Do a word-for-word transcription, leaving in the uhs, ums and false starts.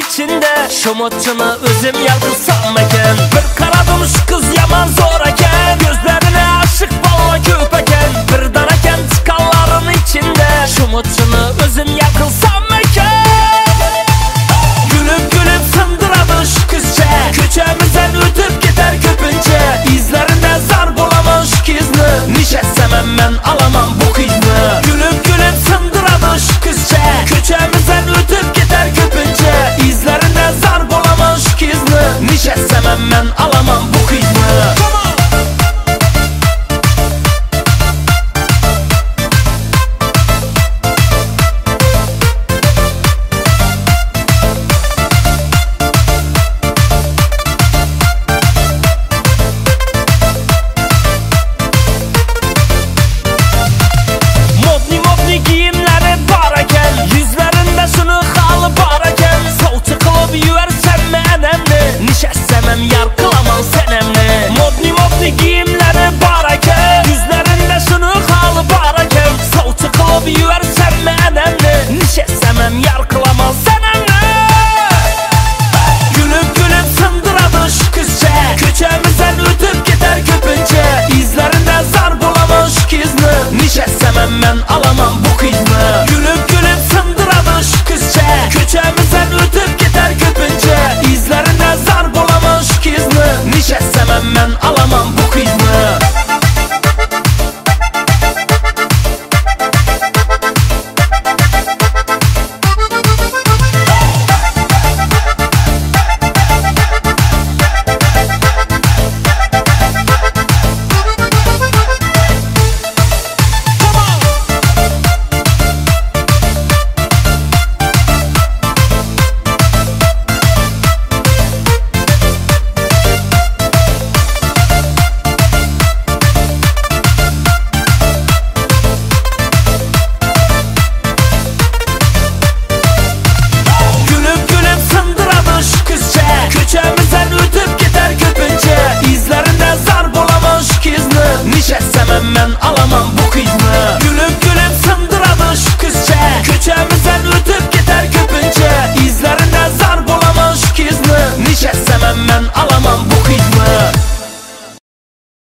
içinde Şumutçunu özüm yalgısam eken Bir karadım şu kız yaman zor eken Gözlerine aşık balla köp eken Bir daraken çıkanların içinde Şumutçunu özüm yalgısam eken Gülüp gülüp sındıradı şu kızca Köçemizden ötüp gider köpünce İzlerinde zar bulamam şu kızını Nişessemem ben alamam bu kızını Gülüp gülüp sındıradı şu kızca Köçemizden ötüp gider köpünce İzlerinde zar bulamam şu kızını Nişessemem ben alamam bu kızını Nişessemem yar kılamam senemni Modni modni giyimleri baraken Yüzlerinde şunu halı baraken Savçı kılıp yüversem menemni Nişessemem yar kılamam senemni Gülüp gülüp sındıradı şu kızca Köçemizden ötüp gider köpünce İzlerinde zar bulamam şu kızını Nişessemem ben alamam bu kızını Gülüp gülüp sındıradı şu kızca Köçemizden ötüp gider köpünce İzlerinde zar bulamam şu kızını Nişessemem ben alamam bu kızını Köçemizden ötüp gider köpünce İzlerinde zar bulamam şu kızını Nişessemem ben alamam bu kızını Gülüp gülüp sındıradı şu kızca Köçemizden ötüp gider köpünce İzlerinde zar bulamam şu kızını Nişessemem ben alamam bu kızını